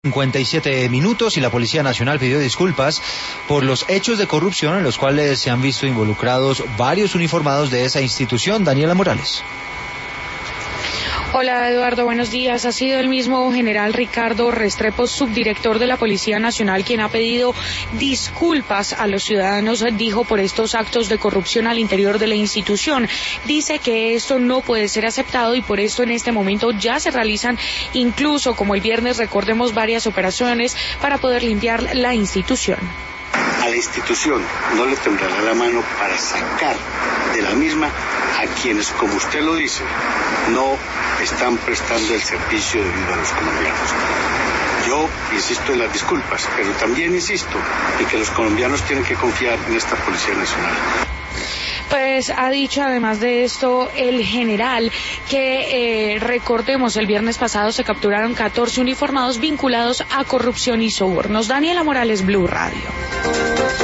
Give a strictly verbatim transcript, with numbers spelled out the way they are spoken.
cincuenta y siete minutos y la Policía Nacional pidió disculpas por los hechos de corrupción en los cuales se han visto involucrados varios uniformados de esa institución. Daniela Morales. Hola Eduardo, buenos días. Ha sido el mismo general Ricardo Restrepo, subdirector de la Policía Nacional, quien ha pedido disculpas a los ciudadanos, dijo, por estos actos de corrupción al interior de la institución. Dice que esto no puede ser aceptado y por esto en este momento ya se realizan, incluso como el viernes, recordemos, varias operaciones para poder limpiar la institución. A la institución no le temblará la mano para sacar de la misma a quienes, como usted lo dice, no están prestando el servicio debido a los colombianos. Yo insisto en las disculpas, pero también insisto en que los colombianos tienen que confiar en esta Policía Nacional. Pues ha dicho además de esto el general que, eh, recordemos, el viernes pasado se capturaron catorce uniformados vinculados a corrupción y sobornos. Daniela Morales, Blue Radio.